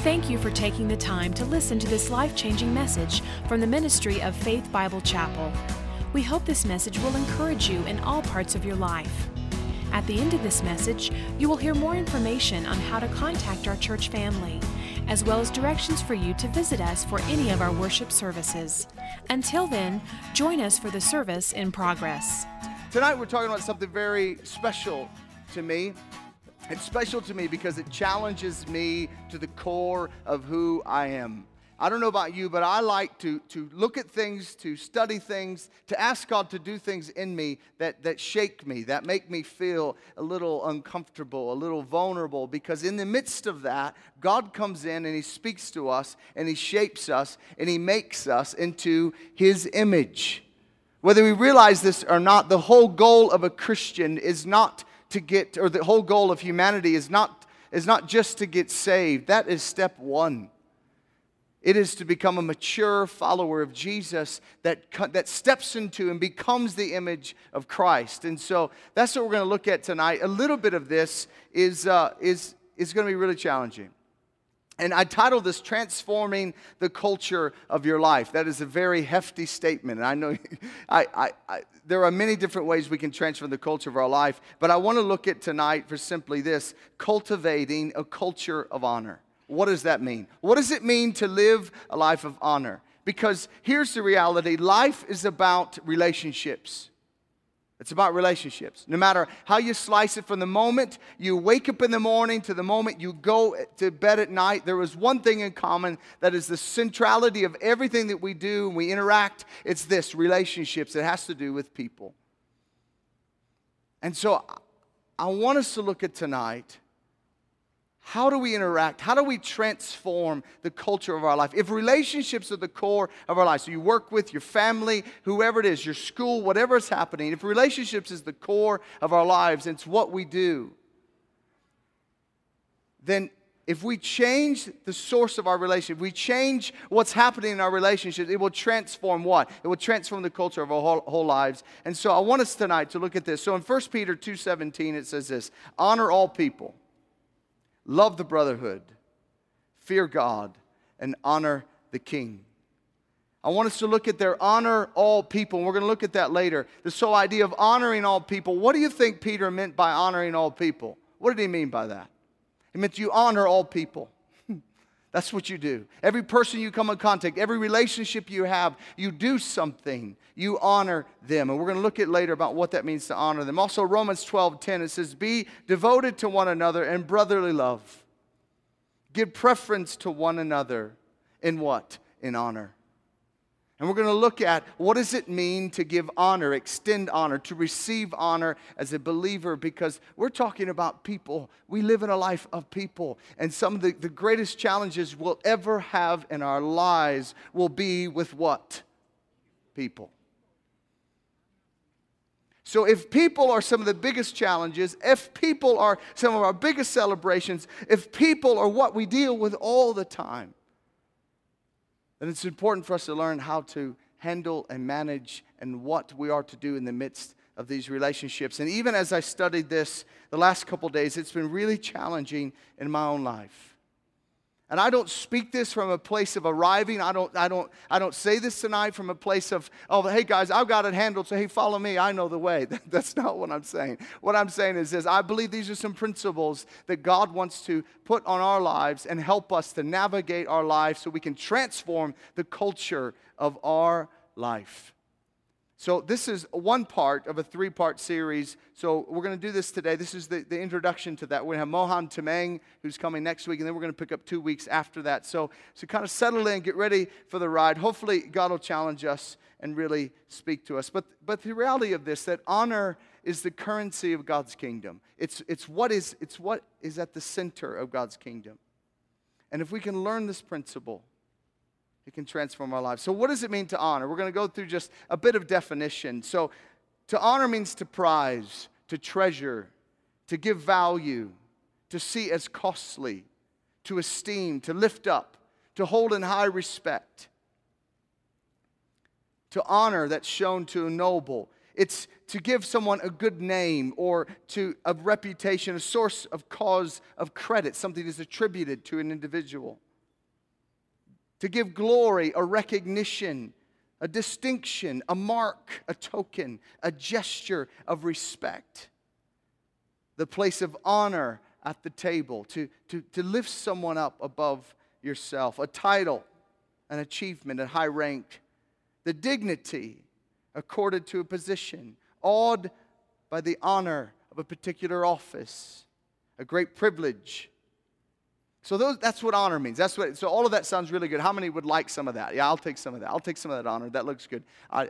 Thank you for taking the time to listen to this life-changing message from the ministry of Faith Bible Chapel. We hope this message will encourage you in all parts of your life. At the end of this message, you will hear more information on how to contact our church family, as well as directions for you to visit us for any of our worship services. Until then, join us for the service in progress. Tonight we're talking about something very special to me. It's special to me because it challenges me to the core of who I am. I don't know about you, but I like to look at things, to study things, to ask God to do things in me that shake me, that make me feel a little uncomfortable, a little vulnerable, because in the midst of that, God comes in and He speaks to us, and He shapes us, and He makes us into His image. Whether we realize this or not, the whole goal of a Christian is not to get, or the whole goal of humanity is not just to get saved. That is step one. It is to become a mature follower of Jesus that steps into and becomes the image of Christ. And so that's what we're going to look at tonight. A little bit of this is going to be really challenging. And I titled this, Transforming the Culture of Your Life. That is a very hefty statement. And I know there are many different ways we can transform the culture of our life. But I want to look at tonight for simply this, cultivating a culture of honor. What does that mean? What does it mean to live a life of honor? Because here's the reality. Life is about relationships. It's about relationships. No matter how you slice it, from the moment you wake up in the morning to the moment you go to bed at night, there is one thing in common that is the centrality of everything that we do and we interact. It's this, relationships. It has to do with people. And so I want us to look at tonight, how do we interact? How do we transform the culture of our life? If relationships are the core of our life, so you work with your family, whoever it is, your school, whatever is happening, if relationships is the core of our lives, it's what we do, then if we change the source of our relationship, we change what's happening in our relationships, it will transform what? It will transform the culture of our whole lives. And so I want us tonight to look at this. So in 1 Peter 2:17, it says this, honor all people. Love the brotherhood, fear God, and honor the king. I want us to look at their honor all people, and we're going to look at that later. This whole idea of honoring all people. What do you think Peter meant by honoring all people? What did he mean by that? He meant you honor all people. That's what you do. Every person you come in contact, every relationship you have, you do something. You honor them. And we're going to look at later about what that means to honor them. Also, Romans 12:10, it says, be devoted to one another in brotherly love. Give preference to one another in what? In honor. And we're going to look at what does it mean to give honor, extend honor, to receive honor as a believer, because we're talking about people. We live in a life of people. And some of the greatest challenges we'll ever have in our lives will be with what? People. So if people are some of the biggest challenges, if people are some of our biggest celebrations, if people are what we deal with all the time, then it's important for us to learn how to handle and manage and what we are to do in the midst of these relationships. And even as I studied this the last couple days, it's been really challenging in my own life. And I don't speak this from a place of arriving. I don't say this tonight from a place of, oh, hey guys, I've got it handled, so hey, follow me, I know the way. That's not what I'm saying. What I'm saying is this, I believe these are some principles that God wants to put on our lives and help us to navigate our life so we can transform the culture of our life. So this is one part of a three-part series. So we're going to do this today. This is the introduction to that. We're going to have Mohan Tamang, who's coming next week, and then we're going to pick up 2 weeks after that. So kind of settle in, get ready for the ride. Hopefully God will challenge us and really speak to us. But the reality of this, that honor is the currency of God's kingdom. It's what is at the center of God's kingdom. And if we can learn this principle, it can transform our lives. So what does it mean to honor? We're going to go through just a bit of definition. So to honor means to prize, to treasure, to give value, to see as costly, to esteem, to lift up, to hold in high respect. To honor that's shown to a noble. It's to give someone a good name or to a reputation, a source of cause of credit, something that's attributed to an individual. to give glory, a recognition, a distinction, a mark, a token, a gesture of respect. The place of honor at the table, to lift someone up above yourself. A title, an achievement, a high rank. The dignity accorded to a position. Awed by the honor of a particular office. A great privilege. So that's what honor means. So all of that sounds really good. How many would like some of that? Yeah, I'll take some of that. I'll take some of that honor. That looks good.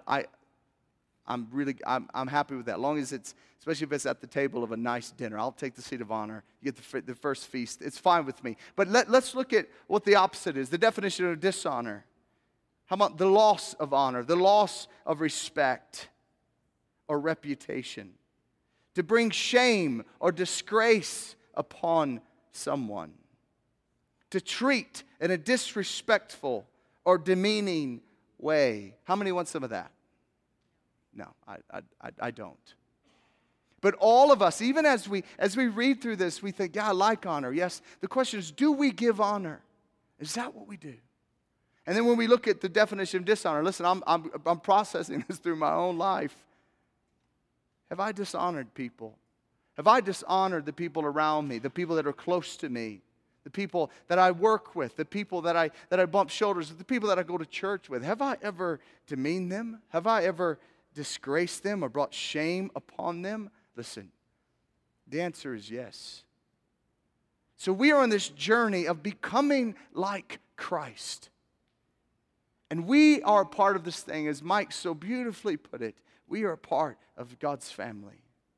I'm happy with that. As long as it's, especially if it's at the table of a nice dinner, I'll take the seat of honor. You get the first feast. It's fine with me. But let's look at what the opposite is. The definition of dishonor. How about the loss of honor, the loss of respect or reputation? To bring shame or disgrace upon someone. To treat in a disrespectful or demeaning way. How many want some of that? No, I don't. But all of us, even as we read through this, we think, yeah, I like honor. Yes, the question is, do we give honor? Is that what we do? And then when we look at the definition of dishonor, listen, I'm processing this through my own life. Have I dishonored people? Have I dishonored the people around me, the people that are close to me? The people that I work with, the people that I bump shoulders with, the people that I go to church with. Have I ever demeaned them? Have I ever disgraced them or brought shame upon them? Listen, the answer is yes. So we are on this journey of becoming like Christ. And we are a part of this thing, as Mike so beautifully put it. We are a part of God's family.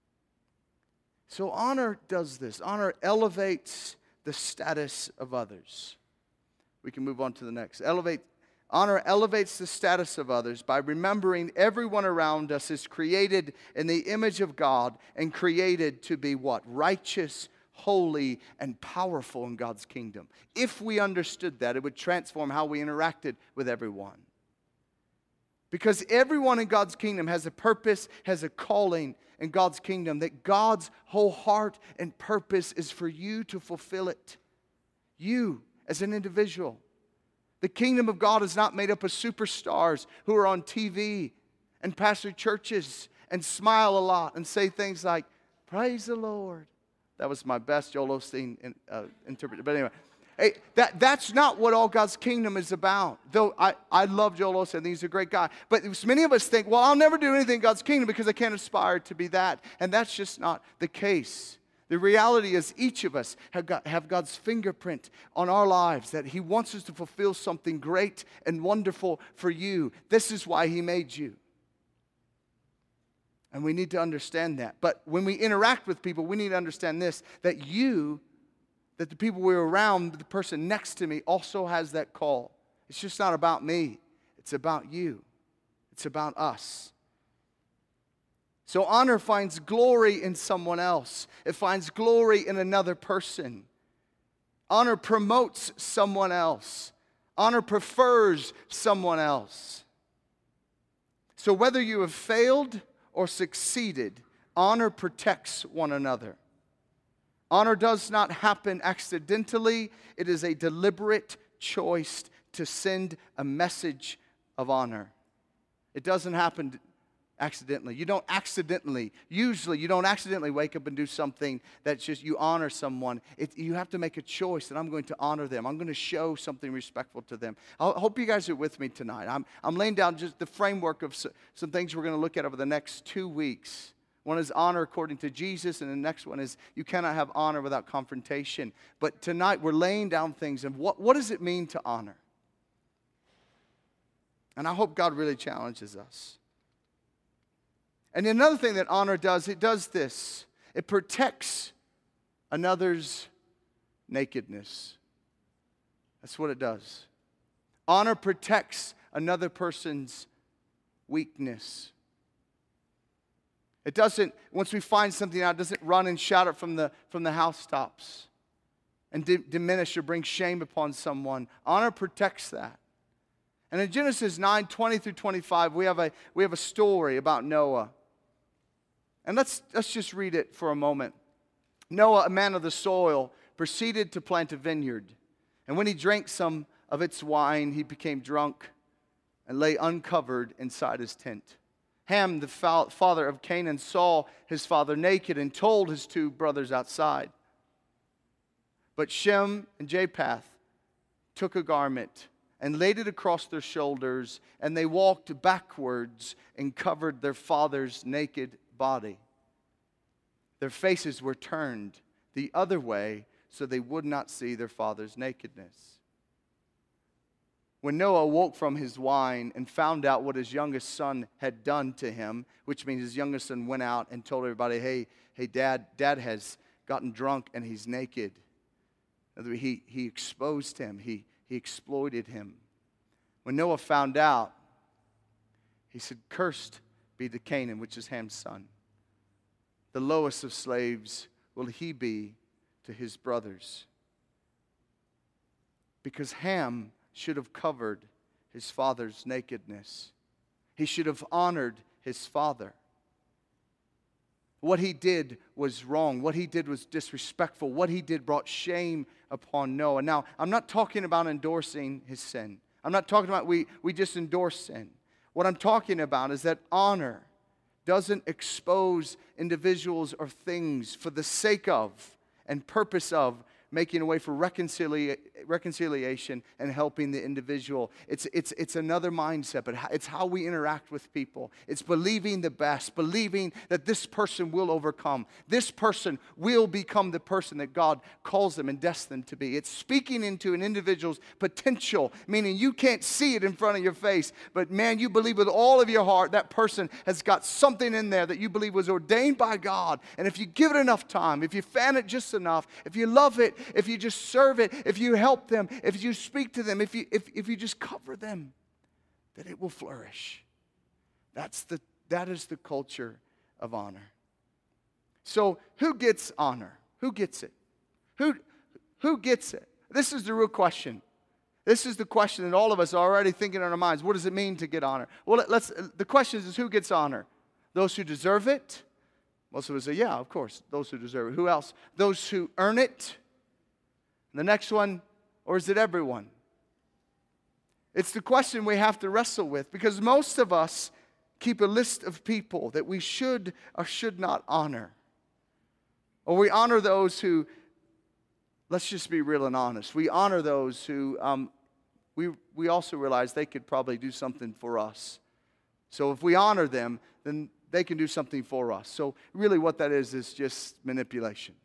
So honor does this. Honor elevates the status of others. We can move on to the next. Honor elevates the status of others by remembering everyone around us is created in the image of God and created to be what? Righteous, holy, and powerful in God's kingdom. If we understood that, it would transform how we interacted with everyone. Because everyone in God's kingdom has a purpose, has a calling in God's kingdom, that God's whole heart and purpose is for you to fulfill it. You, as an individual. The kingdom of God is not made up of superstars who are on TV and pastor churches and smile a lot and say things like, praise the Lord. That was my best Joel Osteen interpretation. But anyway, hey, that's not what all God's kingdom is about. Though I love Joel Osteen. I think he's a great guy. But many of us think, well, I'll never do anything in God's kingdom because I can't aspire to be that. And that's just not the case. The reality is each of us have God's fingerprint on our lives, that He wants us to fulfill something great and wonderful for you. This is why He made you. And we need to understand that. But when we interact with people, we need to understand this, that the people we're around, the person next to me also has that call. It's just not about me. It's about you. It's about us. So honor finds glory in someone else. It finds glory in another person. Honor promotes someone else. Honor prefers someone else. So whether you have failed or succeeded, honor protects one another. Honor does not happen accidentally. It is a deliberate choice to send a message of honor. It doesn't happen accidentally. You don't accidentally wake up and do something that's just you honor someone. You have to make a choice that I'm going to honor them. I'm going to show something respectful to them. I hope you guys are with me tonight. I'm laying down just the framework of some things we're going to look at over the next 2 weeks. One is honor according to Jesus, and the next one is you cannot have honor without confrontation. But tonight we're laying down things, and what does it mean to honor? And I hope God really challenges us. And another thing that honor does, it does this. It protects another's nakedness. That's what it does. Honor protects another person's weakness. It doesn't, once we find something out, it doesn't run and shout it from the housetops and diminish or bring shame upon someone. Honor protects that. And in Genesis 9:20 through 25, we have a story about Noah. And let's just read it for a moment. Noah, a man of the soil, proceeded to plant a vineyard. And when he drank some of its wine, he became drunk and lay uncovered inside his tent. Ham, the father of Canaan, saw his father naked and told his two brothers outside. But Shem and Japheth took a garment and laid it across their shoulders, and they walked backwards and covered their father's naked body. Their faces were turned the other way so they would not see their father's nakedness. When Noah woke from his wine and found out what his youngest son had done to him, which means his youngest son went out and told everybody, hey, Dad has gotten drunk and he's naked. He exposed him. He exploited him. When Noah found out, he said, "Cursed be the Canaan, which is Ham's son. The lowest of slaves will he be to his brothers." Because Ham should have covered his father's nakedness. He should have honored his father. What he did was wrong. What he did was disrespectful. What he did brought shame upon Noah. Now, I'm not talking about endorsing his sin. I'm not talking about we just endorse sin. What I'm talking about is that honor doesn't expose individuals or things for the sake of and purpose of making a way for reconciliation and helping the individual. It's another mindset, but it's how we interact with people. It's believing the best, believing that this person will overcome. This person will become the person that God calls them and destined to be. It's speaking into an individual's potential, meaning you can't see it in front of your face, but man, you believe with all of your heart that person has got something in there that you believe was ordained by God. And if you give it enough time, if you fan it just enough, if you love it, if you just serve it, if you help them, if you speak to them, if you just cover them, that it will flourish. That is the culture of honor. So who gets honor? Who gets it? Who gets it? This is the real question. This is the question that all of us are already thinking in our minds. What does it mean to get honor? Well, the question is who gets honor? Those who deserve it? Most of us say, yeah, of course, those who deserve it. Who else? Those who earn it? The next one, or is it everyone? It's the question we have to wrestle with, because most of us keep a list of people that we should or should not honor. Or we honor those who, let's just be real and honest, we honor those who we also realize they could probably do something for us. So if we honor them, then they can do something for us. So really what that is just manipulation.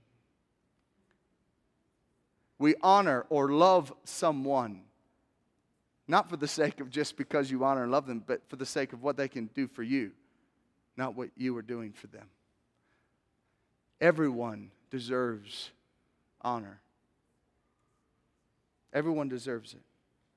We honor or love someone, not for the sake of just because you honor and love them, but for the sake of what they can do for you, not what you are doing for them. Everyone deserves honor. Everyone deserves it.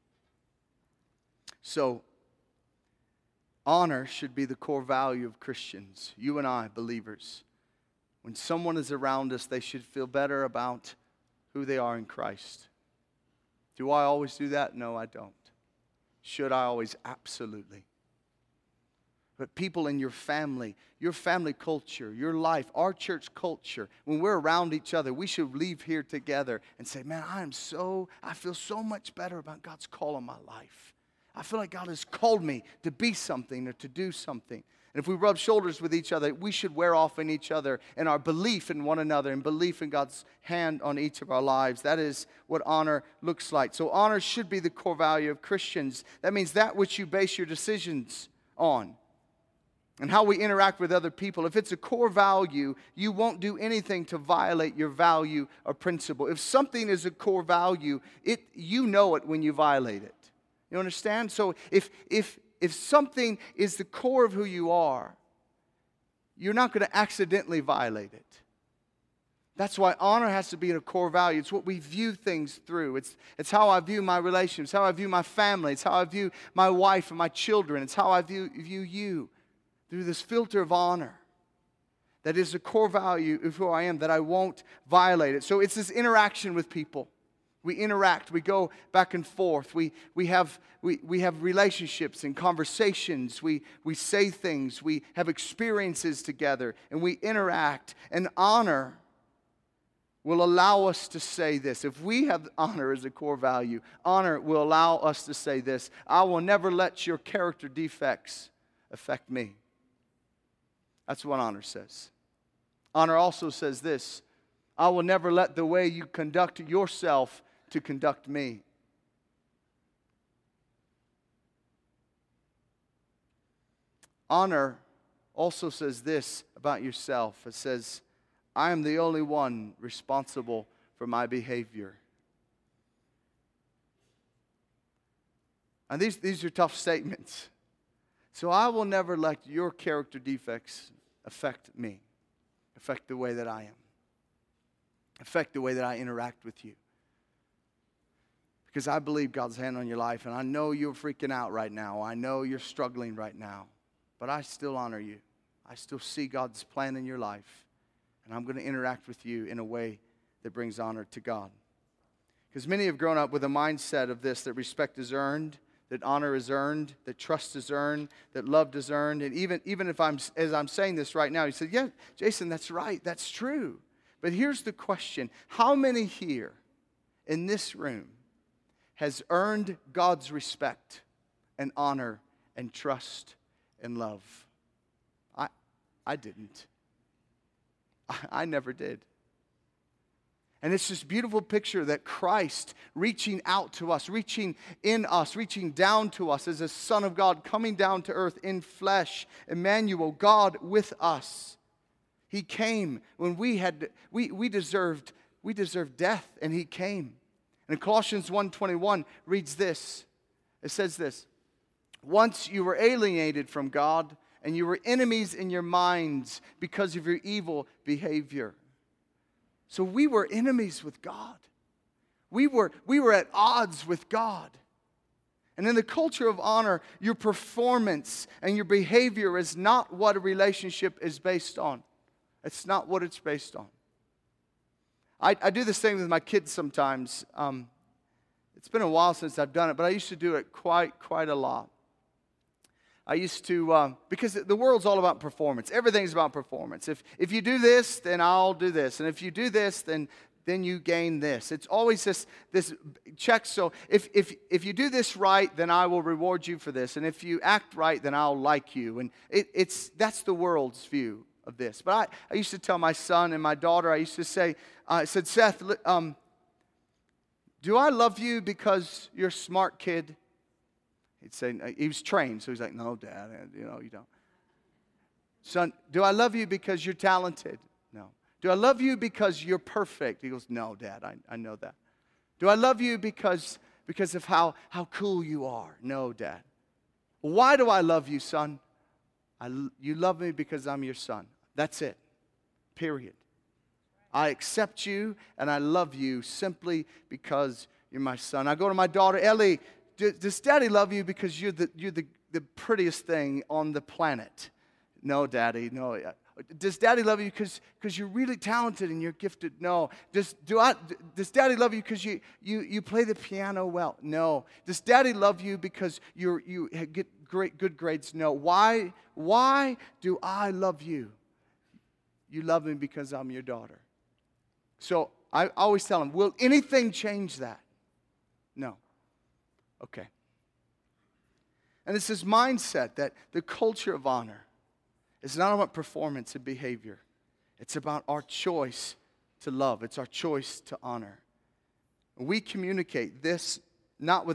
So, honor should be the core value of Christians, you and I, believers. When someone is around us, they should feel better about who they are in Christ. Do I always do that? No, I don't. Should I always? Absolutely. But people in your family culture, your life, our church culture, when we're around each other, we should leave here together and say, man, I feel so much better about God's call on my life. I feel like God has called me to be something or to do something. And if we rub shoulders with each other, we should wear off in each other and our belief in one another and belief in God's hand on each of our lives. That is what honor looks like. So honor should be the core value of Christians. That means that which you base your decisions on and how we interact with other people. If it's a core value, you won't do anything to violate your value or principle. If something is a core value, you know it when you violate it. You understand? So if something is the core of who you are, you're not going to accidentally violate it. That's why honor has to be a core value. It's what we view things through. It's how I view my relationships, how I view my family. It's how I view my wife and my children. It's how I view you through this filter of honor. That is a core value of who I am, that I won't violate it. So it's this interaction with people. We interact, we go back and forth, we have relationships and conversations, we say things, we have experiences together, and we interact. And honor will allow us to say this. If we have honor as a core value, honor will allow us to say this: I will never let your character defects affect me. That's what honor says. Honor also says this: I will never let the way you conduct yourself to conduct me. Honor also says this about yourself. It says, I am the only one responsible for my behavior. And these are tough statements. So I will never let your character defects affect me, affect the way that I am, affect the way that I interact with you. Because I believe God's hand on your life, and I know you're freaking out right now. I know you're struggling right now. But I still honor you. I still see God's plan in your life. And I'm going to interact with you in a way that brings honor to God. Because many have grown up with a mindset of this, that respect is earned, that honor is earned, that trust is earned, that love is earned. And even if as I'm saying this right now, you said, yeah, Jason, that's right, that's true. But here's the question: how many here in this room has earned God's respect and honor and trust and love? I didn't. I never did. And it's this beautiful picture that Christ reaching out to us, reaching in us, reaching down to us as a Son of God, coming down to earth in flesh, Emmanuel, God with us. He came when we deserved death, and He came. And Colossians 1:21 reads this. It says this: once you were alienated from God, and you were enemies in your minds because of your evil behavior. So we were enemies with God. We were at odds with God. And in the culture of honor, your performance and your behavior is not what a relationship is based on. It's not what it's based on. I do this thing with my kids sometimes. It's been a while since I've done it, but I used to do it quite a lot. I used to, because the world's all about performance. Everything's about performance. If you do this, then I'll do this. And if you do this, then you gain this. It's always this check. So if you do this right, then I will reward you for this. And if you act right, then I'll like you. And that's the world's view of this. But I used to tell my son and my daughter, I used to say, I said, Seth, do I love you because you're a smart kid? He'd say, he was trained, so he's like, no, Dad, you don't. Son, do I love you because you're talented? No. Do I love you because you're perfect? He goes, no, Dad, I know that. Do I love you because of how cool you are? No, Dad. Why do I love you, son? You love me because I'm your son. That's it. Period. I accept you and I love you simply because you're my son. I go to my daughter, Ellie. Does Daddy love you because you're the prettiest thing on the planet? No, Daddy, no. Does Daddy love you because you're really talented and you're gifted? No. Does Daddy love you because you play the piano well? No. Does Daddy love you because you get good grades? No. Why do I love you? You love me because I'm your daughter. So I always tell him, will anything change that? No. Okay. And it's this mindset that the culture of honor is not about performance and behavior. It's about our choice to love. It's our choice to honor. We communicate this not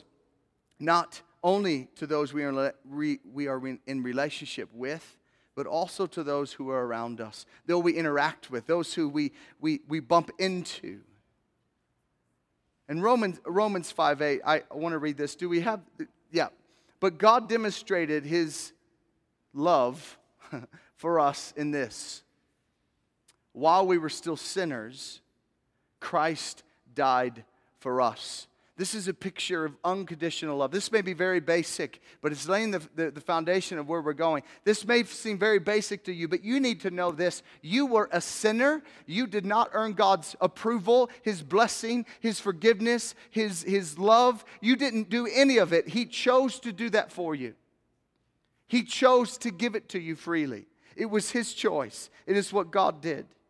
only to those we are in relationship with, but also to those who are around us, those we interact with, those who we bump into. In Romans 5:8, I want to read this. Do we have? Yeah. But God demonstrated His love for us in this: while we were still sinners, Christ died for us. This is a picture of unconditional love. This may be very basic, but it's laying the foundation of where we're going. This may seem very basic to you, but you need to know this. You were a sinner. You did not earn God's approval, His blessing, His forgiveness, His love. You didn't do any of it. He chose to do that for you. He chose to give it to you freely. It was His choice. It is what God did.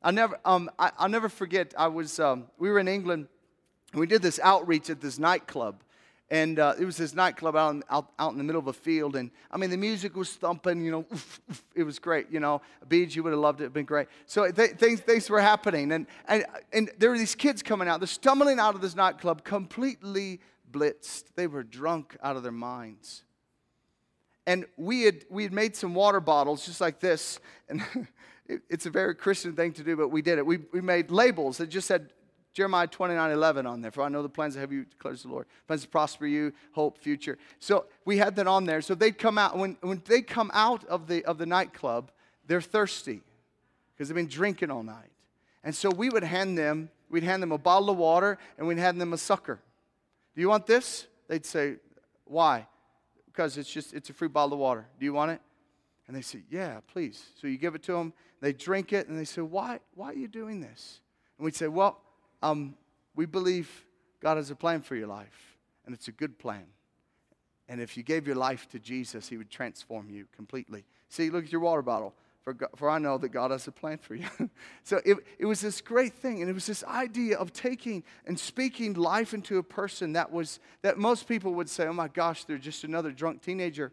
I'll never forget. We were in England, and we did this outreach at this nightclub. And it was this nightclub out in the middle of a field. And, I mean, the music was thumping, oof, oof, it was great, Beads, you would have loved it. It would have been great. So things were happening. And there were these kids coming out. They're stumbling out of this nightclub completely blitzed. They were drunk out of their minds. And we had made some water bottles just like this. And it's a very Christian thing to do, but we did it. We made labels that just said Jeremiah 29:11 on there. For I know the plans I have you, declares the Lord. Plans to prosper you, hope, future. So we had that on there. So they'd come out. When they come out of the nightclub, they're thirsty because they've been drinking all night. And so we'd hand them a bottle of water, and we'd hand them a sucker. Do you want this? They'd say, why? Because it's a free bottle of water. Do you want it? And they say, yeah, please. So you give it to them. They drink it, and they say, why are you doing this? And we'd say, well, we believe God has a plan for your life, and it's a good plan. And if you gave your life to Jesus, He would transform you completely. See, look at your water bottle. For I know that God has a plan for you. So it was this great thing, and it was this idea of taking and speaking life into a person that most people would say, oh my gosh, they're just another drunk teenager.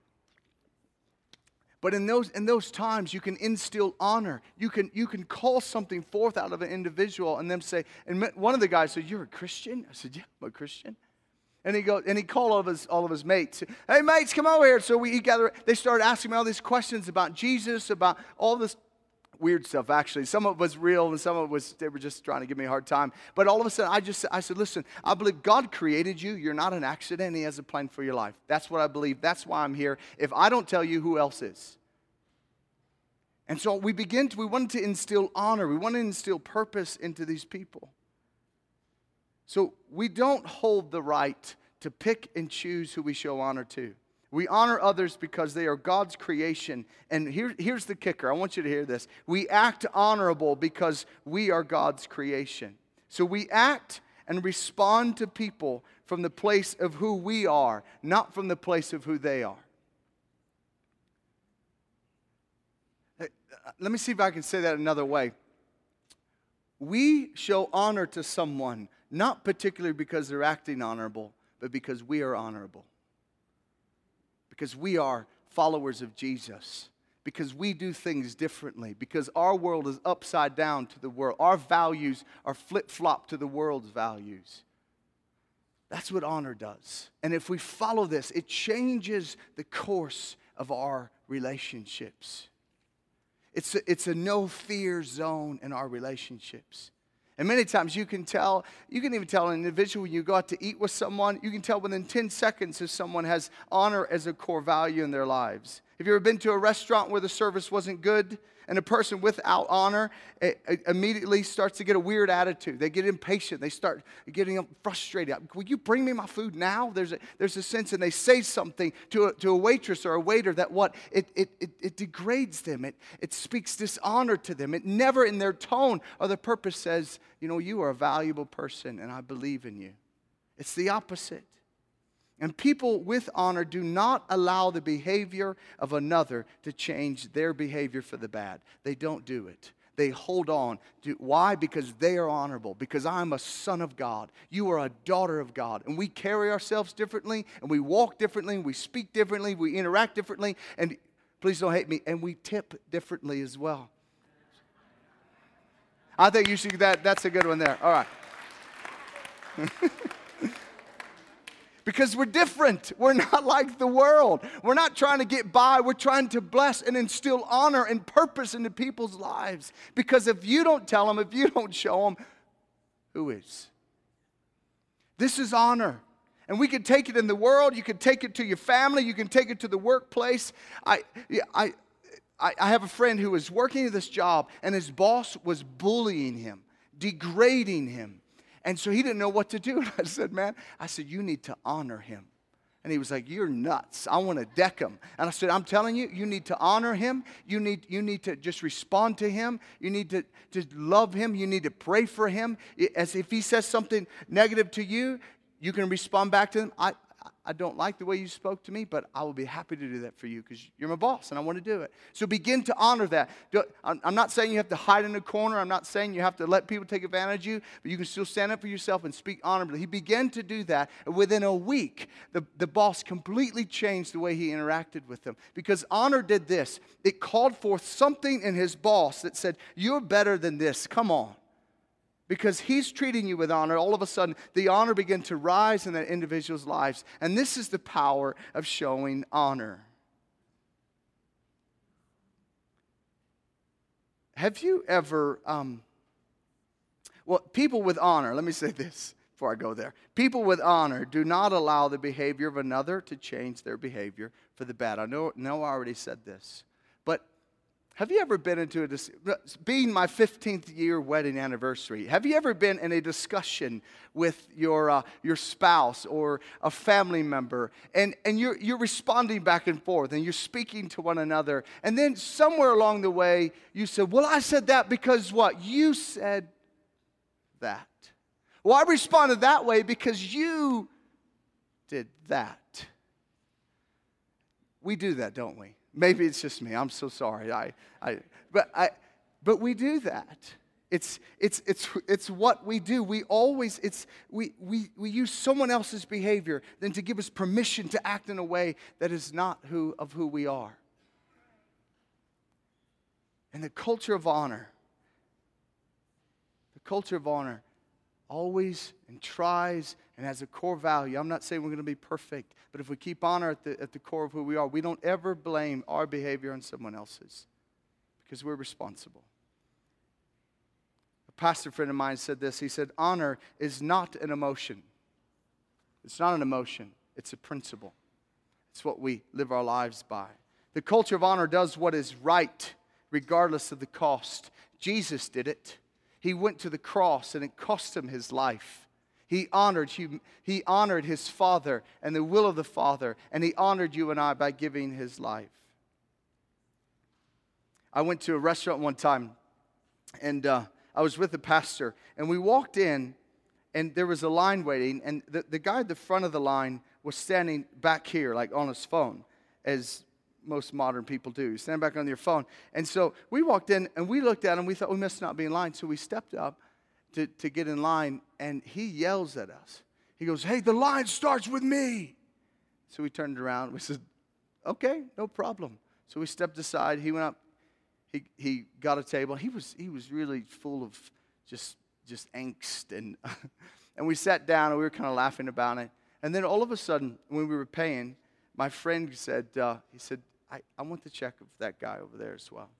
But in those times, you can instill honor. You can call something forth out of an individual, and them say. And one of the guys said, "You're a Christian?" I said, "Yeah, I'm a Christian." And he called all of his mates. Hey, mates, come over here. So we gathered. They started asking me all these questions about Jesus, about all this weird stuff. Actually, some of it was real, and some of it they were just trying to give me a hard time. But all of a sudden, I said, "Listen, I believe God created you. You're not an accident. He has a plan for your life. That's what I believe. That's why I'm here. If I don't tell you, who else is?" And so we wanted to instill honor. We wanted to instill purpose into these people. So we don't hold the right to pick and choose who we show honor to. We honor others because they are God's creation. And here's the kicker. I want you to hear this. We act honorable because we are God's creation. So we act and respond to people from the place of who we are, not from the place of who they are. Let me see if I can say that another way. We show honor to someone, not particularly because they're acting honorable, but because we are honorable. Because we are followers of Jesus. Because we do things differently. Because our world is upside down to the world. Our values are flip-flop to the world's values. That's what honor does. And if we follow this, it changes the course of our relationships. It's a no-fear zone in our relationships. And many times you can even tell an individual when you go out to eat with someone, you can tell within 10 seconds if someone has honor as a core value in their lives. Have you ever been to a restaurant where the service wasn't good? And a person without honor immediately starts to get a weird attitude. They get impatient. They start getting frustrated. Will you bring me my food now? There's a sense, and they say something to a waitress or a waiter that it degrades them. It speaks dishonor to them. It never in their tone or their purpose says, you are a valuable person and I believe in you. It's the opposite. And people with honor do not allow the behavior of another to change their behavior for the bad. They don't do it. They hold on. Why? Because they are honorable. Because I'm a son of God. You are a daughter of God. And we carry ourselves differently. And we walk differently. And we speak differently. We interact differently. And please don't hate me. And we tip differently as well. I think you should. That's a good one there. All right. Because we're different. We're not like the world. We're not trying to get by. We're trying to bless and instill honor and purpose into people's lives. Because if you don't tell them, if you don't show them, who is? This is honor. And we can take it in the world. You can take it to your family. You can take it to the workplace. I have a friend who was working at this job, and his boss was bullying him, degrading him. And so he didn't know what to do. And I said, you need to honor him. And he was like, you're nuts. I want to deck him. And I said, I'm telling you, you need to honor him. You need to just respond to him. You need to love him. You need to pray for him. As if he says something negative to you, you can respond back to him. I don't like the way you spoke to me, but I will be happy to do that for you because you're my boss and I want to do it. So begin to honor that. I'm not saying you have to hide in a corner. I'm not saying you have to let people take advantage of you, but you can still stand up for yourself and speak honorably. He began to do that. And within a week, the boss completely changed the way he interacted with them because honor did this. It called forth something in his boss that said, you're better than this. Come on. Because he's treating you with honor, all of a sudden, the honor began to rise in that individual's lives. And this is the power of showing honor. Have you ever, people with honor, let me say this before I go there. People with honor do not allow the behavior of another to change their behavior for the bad. I know I already said this. But have you ever been into being my 15th year wedding anniversary, have you ever been in a discussion with your spouse or a family member and you're responding back and forth and you're speaking to one another and then somewhere along the way you said, well, I said that because what? You said that. Well, I responded that way because you did that. We do that, don't we? Maybe it's just me. I'm so sorry. But we do that. It's what we do. We always we use someone else's behavior then to give us permission to act in a way that is not who we are. And the culture of honor always and tries and has a core value. I'm not saying we're going to be perfect, but if we keep honor at the core of who we are, we don't ever blame our behavior on someone else's because we're responsible. A pastor friend of mine said this. He said, honor is not an emotion. It's not an emotion. It's a principle. It's what we live our lives by. The culture of honor does what is right regardless of the cost. Jesus did it. He went to the cross and it cost him his life. He honored his Father and the will of the Father, and he honored you and I by giving his life. I went to a restaurant one time, and I was with the pastor, and we walked in, and there was a line waiting, and the guy at the front of the line was standing back here, like on his phone, as most modern people do. You stand back on your phone. And so we walked in, and we looked at him. We thought we must not be in line, so we stepped up to get in line, and he yells at us. He goes, hey, the line starts with me. So we turned around. We said, okay, no problem. So we stepped aside. He went up. He got a table. He was really full of just angst. And we sat down, and we were kind of laughing about it. And then all of a sudden, when we were paying, my friend said, I want the check of that guy over there as well.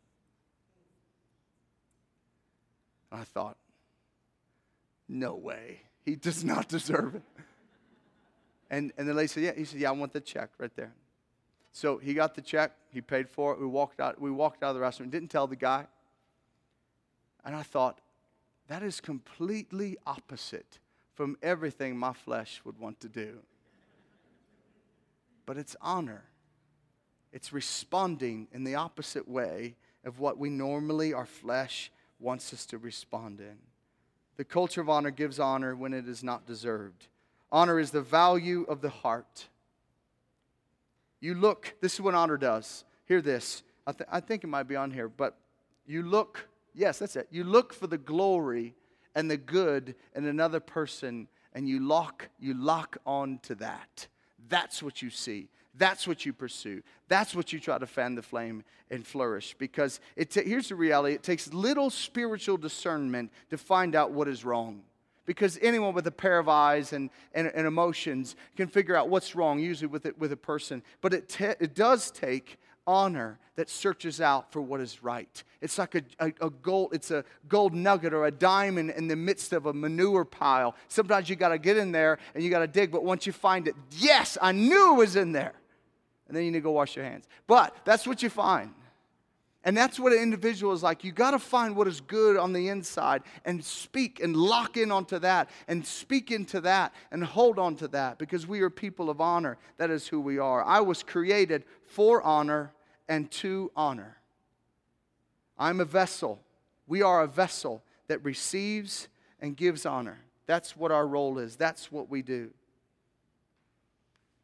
And I thought, no way. He does not deserve it. And the lady said, yeah. He said, yeah, I want the check right there. So he got the check. He paid for it. We walked out of the restaurant. Didn't tell the guy. And I thought, that is completely opposite from everything my flesh would want to do. But it's honor. It's responding in the opposite way of what we normally, our flesh, wants us to respond in. The culture of honor gives honor when it is not deserved. Honor is the value of the heart. This is what honor does. Hear this. I think it might be on here, but you look, yes, that's it. You look for the glory and the good in another person, and you lock on to that. That's what you see. That's what you pursue. That's what you try to fan the flame and flourish. Because here's the reality. It takes little spiritual discernment to find out what is wrong. Because anyone with a pair of eyes and emotions can figure out what's wrong, usually with a person. But it does take honor that searches out for what is right. It's like a gold nugget or a diamond in the midst of a manure pile. Sometimes you got to get in there and you got to dig, but once you find it, yes, I knew it was in there. And then you need to go wash your hands. But that's what you find. And that's what an individual is like. You got to find what is good on the inside and speak and lock in onto that and speak into that and hold on to that, because we are people of honor. That is who we are. I was created for honor and to honor. I'm a vessel. We are a vessel that receives and gives honor. That's what our role is. That's what we do.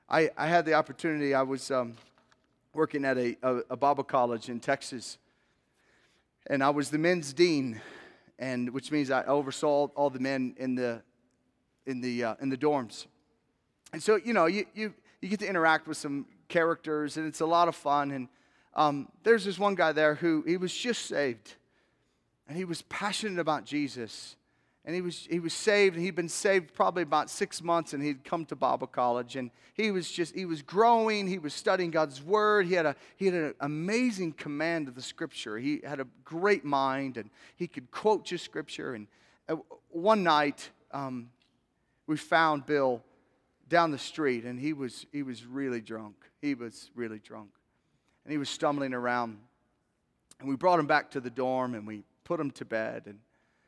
I had the opportunity, I was working at a Bible college in Texas, and I was the men's dean, and which means I oversaw all the men in the dorms. And so, you get to interact with some characters, and it's a lot of fun. And there's this one guy there who, he was just saved, and he was passionate about Jesus. And he was saved, and he'd been saved probably about 6 months, and he'd come to Bible college, and he was growing. He was studying God's word. He had an amazing command of the Scripture. He had a great mind, and he could quote just Scripture. And one night, we found Bill down the street, and he was really drunk. He was really drunk, and he was stumbling around. And we brought him back to the dorm, and we put him to bed, and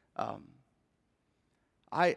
I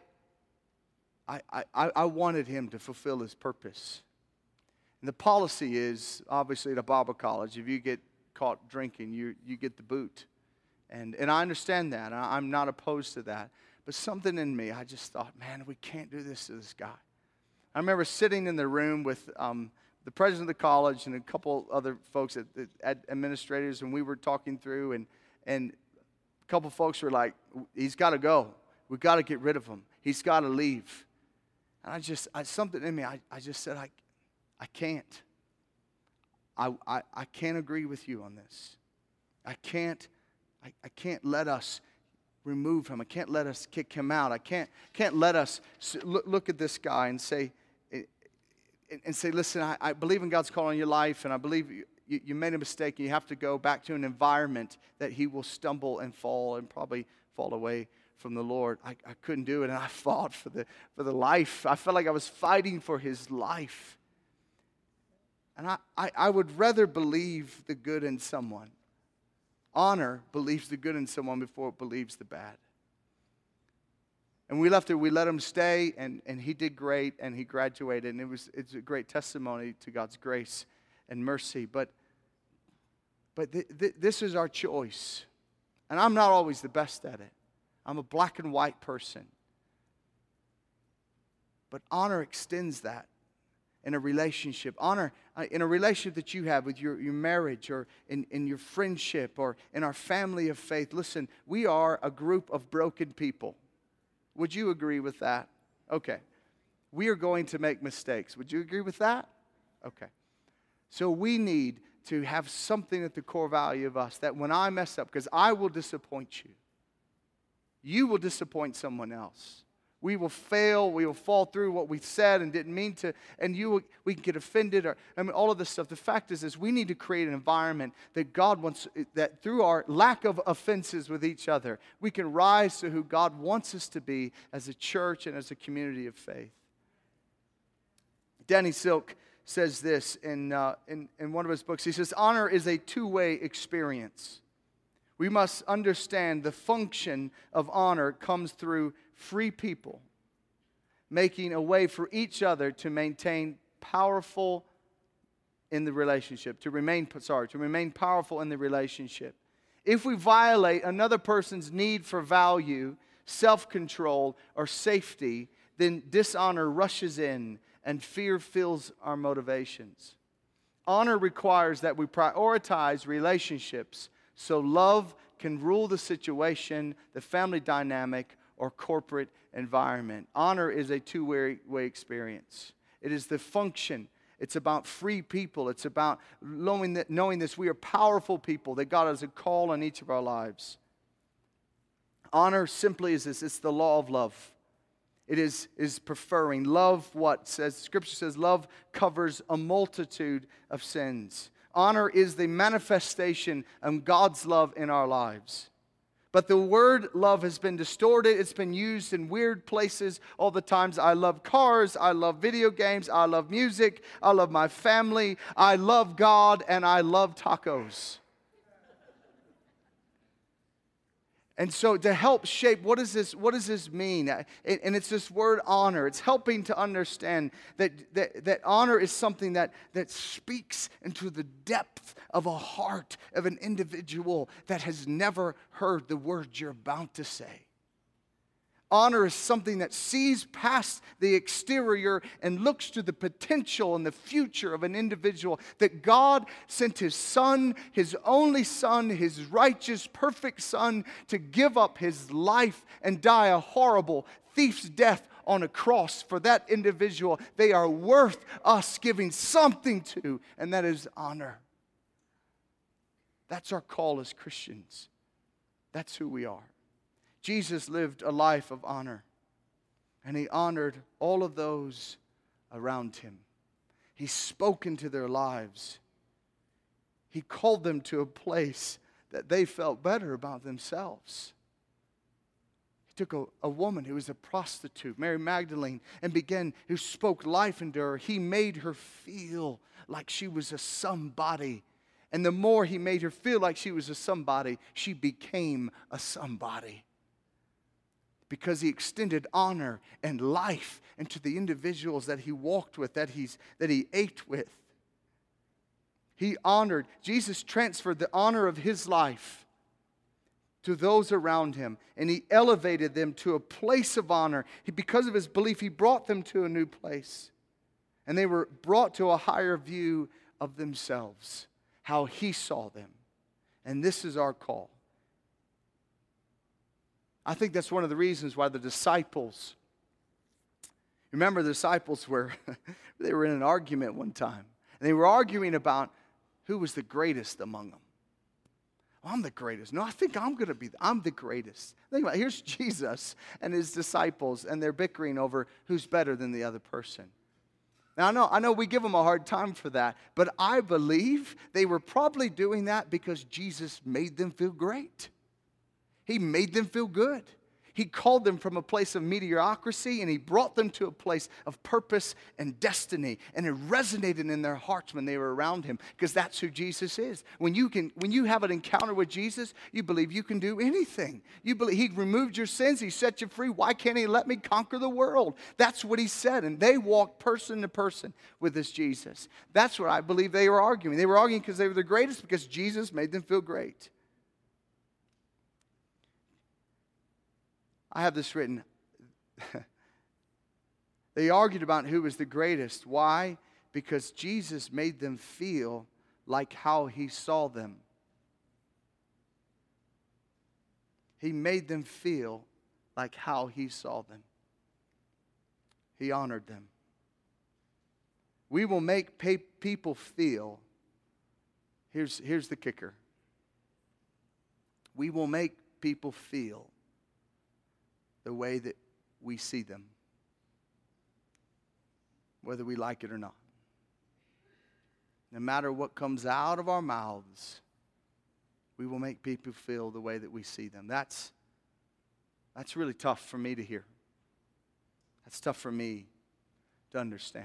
wanted him to fulfill his purpose. And the policy is, obviously, at a Bible college, if you get caught drinking, you get the boot. And I understand that. I'm not opposed to that. But something in me, I just thought, man, we can't do this to this guy. I remember sitting in the room with the president of the college and a couple other folks at administrators, and we were talking through, and a couple folks were like, he's got to go. We've got to get rid of him. He's got to leave. And something in me, I just said, I can't. I can't agree with you on this. I can't let us remove him. I can't let us kick him out. I can't let us look at this guy and say, listen, I believe in God's call on your life, and I believe you made a mistake, and you have to go back to an environment that he will stumble and fall and probably fall away from the Lord. I couldn't do it, and I fought for the life. I felt like I was fighting for his life. And I would rather believe the good in someone. Honor believes the good in someone before it believes the bad. And we let him stay, and he did great, and he graduated, and it's a great testimony to God's grace and mercy. But this is our choice. And I'm not always the best at it. I'm a black and white person. But honor extends that in a relationship. Honor in a relationship that you have with your marriage, or in your friendship, or in our family of faith. Listen, we are a group of broken people. Would you agree with that? Okay. We are going to make mistakes. Would you agree with that? Okay. So we need to have something at the core value of us, that when I mess up, because I will disappoint you. You will disappoint someone else. We will fail. We will fall through what we said and didn't mean to. And we can get offended. All of this stuff. The fact is we need to create an environment that God wants, that through our lack of offenses with each other, we can rise to who God wants us to be as a church and as a community of faith. Danny Silk says this in one of his books. He says, honor is a two-way experience. We must understand the function of honor comes through free people making a way for each other to maintain powerful in the relationship, to remain powerful in the relationship. If we violate another person's need for value, self-control, or safety, then dishonor rushes in and fear fills our motivations. Honor requires that we prioritize relationships so love can rule the situation, the family dynamic, or corporate environment. Honor is a two-way experience. It is the function. It's about free people. It's about knowing this. We are powerful people, that God has a call on each of our lives. Honor simply is this. It's the law of love. It is preferring. Love, Scripture says, love covers a multitude of sins. Honor is the manifestation of God's love in our lives. But the word love has been distorted. It's been used in weird places all the times. I love cars. I love video games. I love music. I love my family. I love God, and I love tacos. And so to help shape, what does this mean? And it's this word honor. It's helping to understand that honor is something that speaks into the depth of a heart of an individual that has never heard the words you're about to say. Honor is something that sees past the exterior and looks to the potential and the future of an individual. That God sent His Son, His only Son, His righteous, perfect Son, to give up His life and die a horrible thief's death on a cross for that individual. They are worth us giving something to, and that is honor. That's our call as Christians. That's who we are. Jesus lived a life of honor, and He honored all of those around Him. He spoke into their lives. He called them to a place that they felt better about themselves. He took a woman who was a prostitute, Mary Magdalene, and who spoke life into her. He made her feel like she was a somebody. And the more He made her feel like she was a somebody, she became a somebody. Because He extended honor and life into the individuals that He walked with, that He ate with. He honored. Jesus transferred the honor of His life to those around Him, and He elevated them to a place of honor. Because of His belief, He brought them to a new place. And they were brought to a higher view of themselves, how He saw them. And this is our call. I think that's one of the reasons why the disciples, remember the disciples they were in an argument one time. And they were arguing about who was the greatest among them. Well, I'm the greatest. No, I think I'm the greatest. Think about it. Here's Jesus and His disciples, and they're bickering over who's better than the other person. Now, I know we give them a hard time for that, but I believe they were probably doing that because Jesus made them feel great. He made them feel good. He called them from a place of mediocrity, and He brought them to a place of purpose and destiny. And it resonated in their hearts when they were around Him, because that's who Jesus is. When you have an encounter with Jesus, you believe you can do anything. You believe He removed your sins. He set you free. Why can't He let me conquer the world? That's what He said. And they walked person to person with this Jesus. That's what I believe they were arguing. They were arguing because they were the greatest, because Jesus made them feel great. I have this written. They argued about who was the greatest. Why? Because Jesus made them feel like how He saw them. He made them feel like how He saw them. He honored them. We will make people feel. Here's the kicker. We will make people feel the way that we see them, whether we like it or not. No matter what comes out of our mouths, we will make people feel the way that we see them. That's really tough for me to hear. That's tough for me to understand.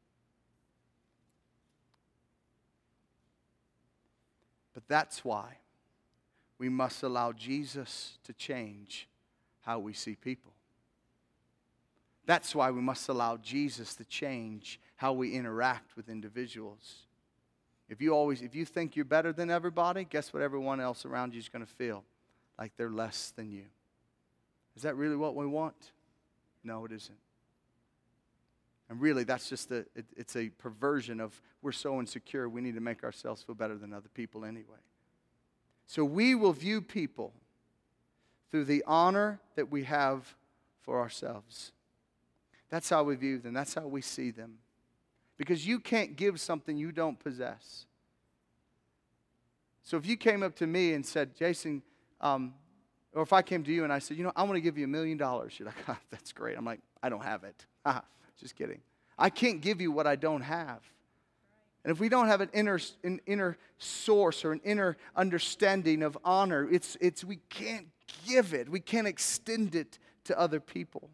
But that's why we must allow Jesus to change how we see people. That's why we must allow Jesus to change how we interact with individuals. If you think you're better than everybody, guess what everyone else around you is going to feel? Like they're less than you. Is that really what we want? No, it isn't. And really, that's just it's a perversion of we're so insecure, we need to make ourselves feel better than other people anyway. So we will view people through the honor that we have for ourselves. That's how we view them. That's how we see them. Because you can't give something you don't possess. So if you came up to me and said, Jason, or if I came to you and I said, I want to give you $1 million. You're like, oh, that's great. I'm like, I don't have it. Just kidding. I can't give you what I don't have. And if we don't have an inner source or an inner understanding of honor, we can't give it. We can't extend it to other people.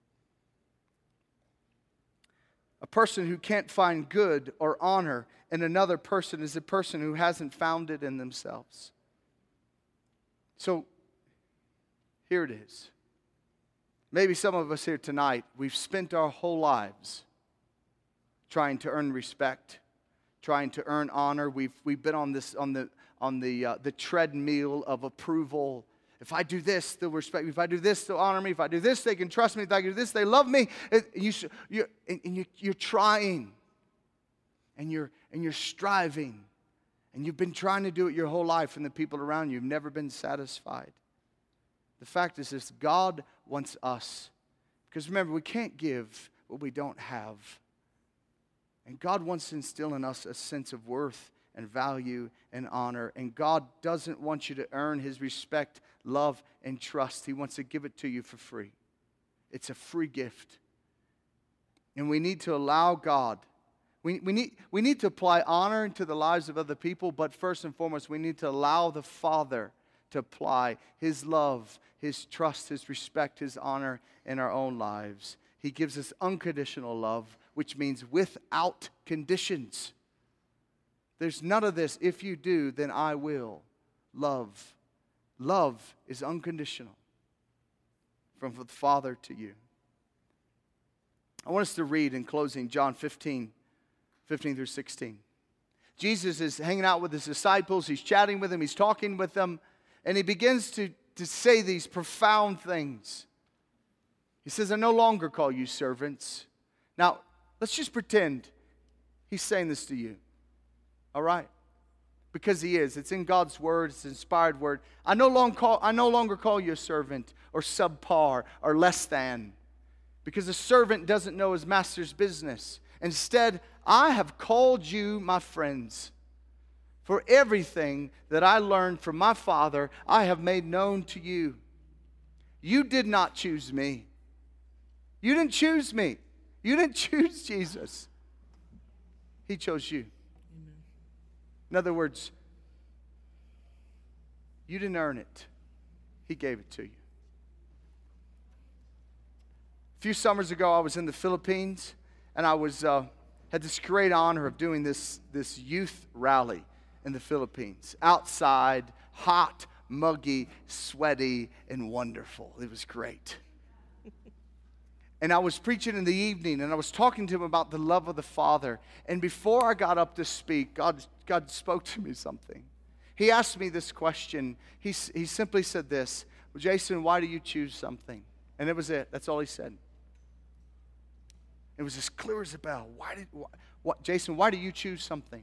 A person who can't find good or honor in another person is a person who hasn't found it in themselves. So, here it is. Maybe some of us here tonight, we've spent our whole lives trying to earn respect, trying to earn honor. We've been on the treadmill of approval, If I do this, they'll respect me. If I do this, they'll honor me. If I do this, they can trust me. If I do this, they love me. You're trying, and you're striving, and you've been trying to do it your whole life, and the people around you have never been satisfied. The fact is this: God wants us, because remember, we can't give what we don't have. And God wants to instill in us a sense of worth and value and honor. And God doesn't want you to earn His respect, love, and trust. He wants to give it to you for free. It's a free gift. And we need to allow God. We need to apply honor into the lives of other people, but first and foremost, we need to allow the Father to apply His love, His trust, His respect, His honor in our own lives. He gives us unconditional love, which means without conditions. There's none of this, if you do, then I will. Love. Love is unconditional from the Father to you. I want us to read in closing John 15 through 16. Jesus is hanging out with His disciples. He's chatting with them. He's talking with them. And He begins to say these profound things. He says, I no longer call you servants. Now, let's just pretend He's saying this to you. All right? Because He is. It's in God's Word. It's an inspired Word. I no longer call you a servant or subpar or less than. Because a servant doesn't know his master's business. Instead, I have called you my friends. For everything that I learned from my Father, I have made known to you. You did not choose me. You didn't choose me. You didn't choose Jesus. He chose you. Amen. In other words, you didn't earn it. He gave it to you. A few summers ago, I was in the Philippines, and I had this great honor of doing this youth rally in the Philippines. Outside, hot, muggy, sweaty, and wonderful. It was great. And I was preaching in the evening, and I was talking to him about the love of the Father. And before I got up to speak, God spoke to me something. He asked me this question. He simply said this, well, Jason, why do you choose something? And it was it. That's all he said. It was as clear as a bell. Jason, why do you choose something?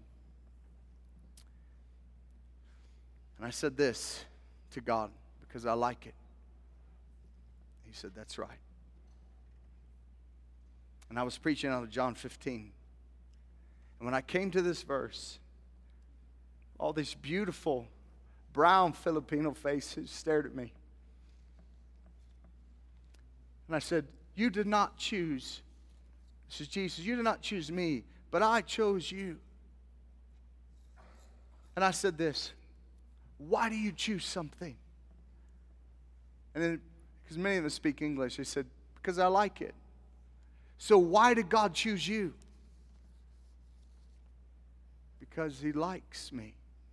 And I said this to God, because I like it. He said, that's right. And I was preaching out of John 15. And when I came to this verse, all these beautiful brown Filipino faces stared at me. And I said, you did not choose. This is Jesus. You did not choose me, but I chose you. And I said this, why do you choose something? And then, because many of them speak English, they said, because I like it. So why did God choose you? Because He likes me.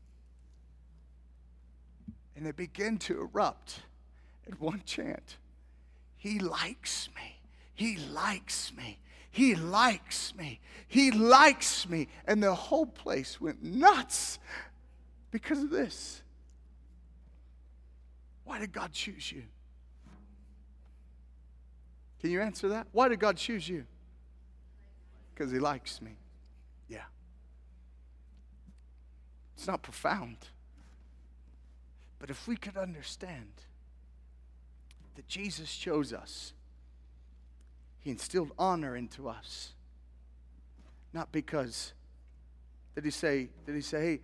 And they began to erupt at one chant. He likes me. He likes me. He likes me. He likes me. And the whole place went nuts because of this. Why did God choose you? Can you answer that? Why did God choose you? Because He likes me. Yeah. It's not profound. But if we could understand that Jesus chose us, He instilled honor into us. Not because, did he say, hey,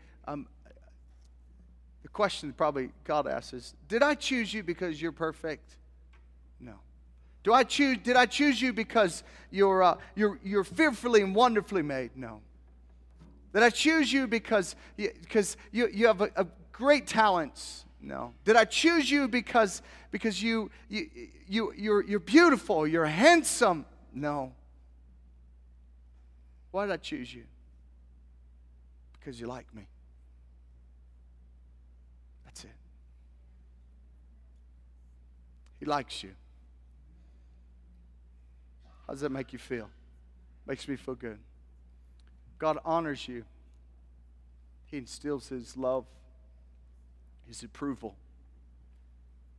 the question probably God asks is, did I choose you because you're perfect? No. Did I choose you because you're fearfully and wonderfully made? No. Did I choose you because you have a great talents? No. Did I choose you because you're beautiful, you're handsome? No. Why did I choose you? Because you like me. That's it. He likes you. How does that make you feel? Makes me feel good. God honors you. He instills His love, His approval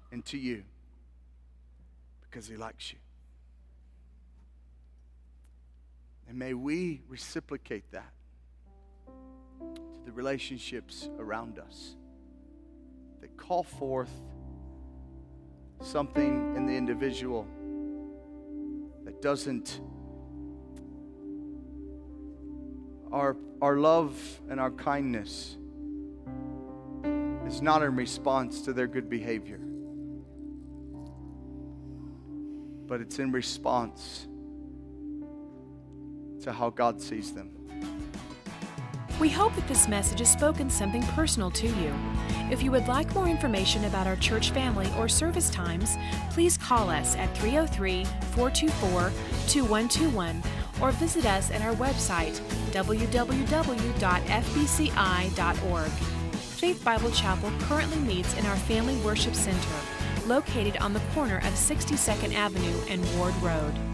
and to you because He likes you. And may we reciprocate that to the relationships around us that call forth something in the individual that doesn't, our love and our kindness is not in response to their good behavior, but it's in response to how God sees them. We hope that this message has spoken something personal to you. If you would like more information about our church family or service times, please call us at 303-424-2121 or visit us at our website, www.fbci.org. Faith Bible Chapel currently meets in our Family Worship Center, located on the corner of 62nd Avenue and Ward Road.